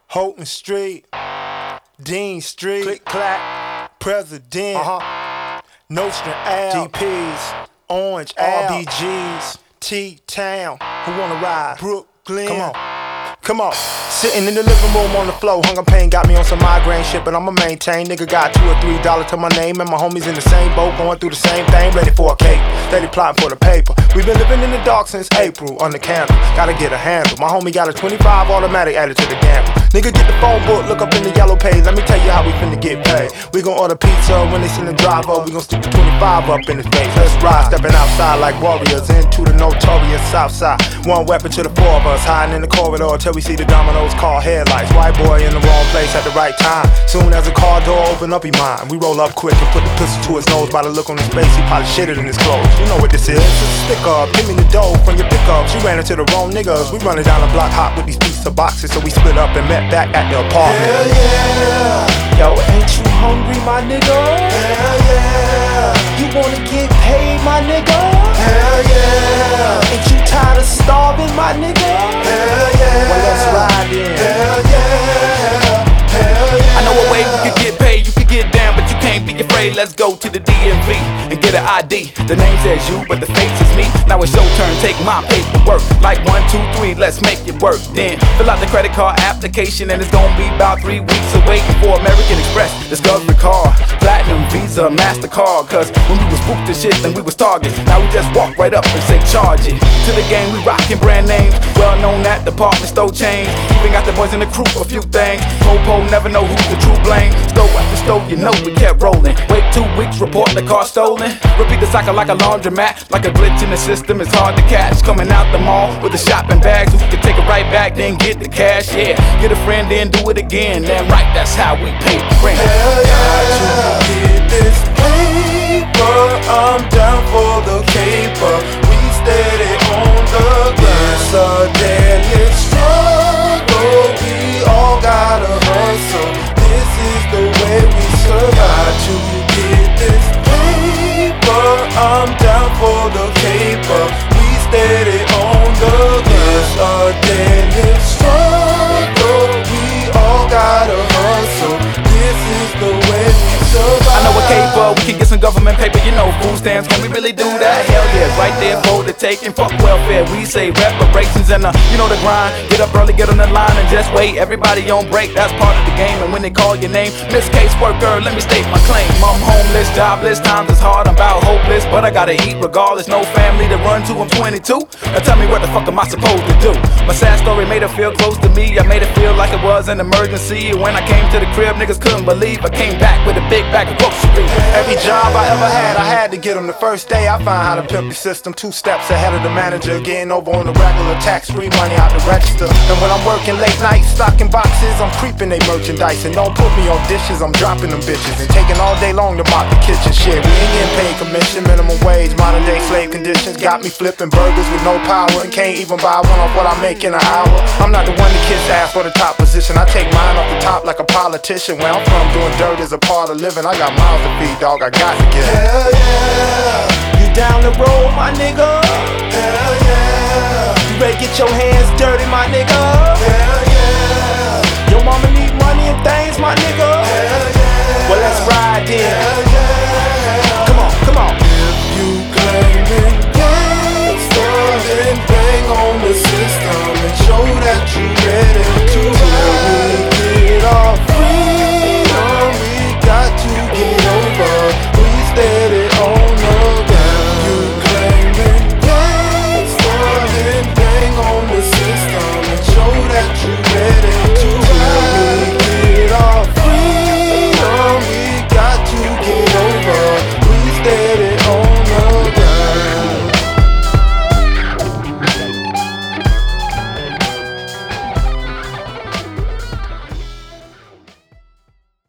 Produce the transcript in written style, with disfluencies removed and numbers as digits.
Houghton Street, Dean Street, Click Clack, President, Nostrand Ave, DPs, Orange Ave, RBGs, T-Town, who wanna ride? Brooklyn, come on. Sitting in the living room on the floor, hunger pain got me on some migraine shit, but I'ma maintain. Nigga got $2 or $3 to my name, and my homies in the same boat, going through the same thing, ready for a cake, steady plotting for the paper. We been living in the dark since April, under candle, gotta get a handle. My homie got a 25 automatic added to the gamble. Nigga get the phone book, look up in the yellow page, let me tell you how we finna get paid. We gon' order pizza when they send the driver, we gon' stick the 25 up in his face. Let's ride, stepping outside like warriors into the notorious south side. One weapon to the four of us, hiding in the corridor till we see the dominoes call headlights. White boy in the wrong place at the right time. Soon as the car door open up, he mine. We roll up quick and put the pistol to his nose. By the look on his face, he probably shitted in his clothes. You know what this is? It's a stick up. Give me the dough from your pickups. You ran into the wrong niggas. We running down the block hot with these pizza boxes, so we split up and met back at the apartment. Hell yeah. Yo, ain't you hungry, my nigga? Hell yeah. You wanna get paid, my nigga? Hell yeah. Ain't you tired of starving, my nigga? Hell yeah. Well, let's ride in. Hell yeah. Hell yeah. I know a way we could get paid, you could get down, but you can't be afraid. Let's go to the DMV and get an ID. The name says you, but the face is me. Now it's your turn, take my paperwork. Like 1, 2, 3, let's make it work. Then fill out the credit card application, and it's gonna be about 3 weeks of waiting for American Express, Discovery Card, Platinum, Visa, MasterCard. Cause when we was booked and shit, then we was targets. Now we just walk right up and say charge it. To the game, we rockin' brand names, well known at department store chains. Even got the boys in the crew for a few things. Popo never know who's the true blame. Store after store, you know we kept rolling. Wait 2 weeks, report the car stolen. Repeat the cycle like a laundromat. Like a glitch in the system, it's hard to catch. Coming out the mall with the shopping bags, we can take it right back, then get the cash. Yeah, get a friend, then do it again. Damn right, that's how we pay the rent. Hell yeah. Get this paper, I'm down for the caper. We steady on the grind. It's a daily struggle, we all gotta hustle. This is the way we survive. To get this paper, I'm down for the caper. We steady on the grind. It's a daily struggle, we all gotta hustle. This is the way we survive. I know a caper, we can get some government paper, you know, food stamps, can we really do that? Hell yeah, right there for the taking, fuck welfare, we say reparations and you know the grind. Get up early, get on the line and just wait, everybody on break, that's part of the game. And when they call your name, Miss Caseworker, let me state my claim. I'm homeless, jobless, times is hard, I'm about hopeless, but I gotta eat regardless, no family to run to, I'm 22. Now tell me what the fuck am I supposed to do? My sad story made her feel close to me, I made it feel like it was an emergency. When I came to the crib, niggas couldn't believe I came back with a big bag of groceries. Every job I ever had, I had to get them. The first day I found how to pimp the system, 2 steps ahead of the manager, getting over on the regular, tax-free money out the register. And when I'm working late nights, stocking boxes, I'm creeping they merchandise. And don't put me on dishes, I'm dropping them bitches. And taking all day long to mop the kitchen. Shit, we ain't getting paid commission, minimum wage, modern day slave conditions. Got me flipping burgers with no power, and can't even buy one off what I make in an hour. I'm not the one the kids ask for the top position, I take mine off the top like a politician. Where I'm from, doing dirt is a part of living. I got miles to feed, dog, I got to get it. Hell yeah. You down the road, my nigga? Hell yeah. You better get your hands dirty, my nigga. Hell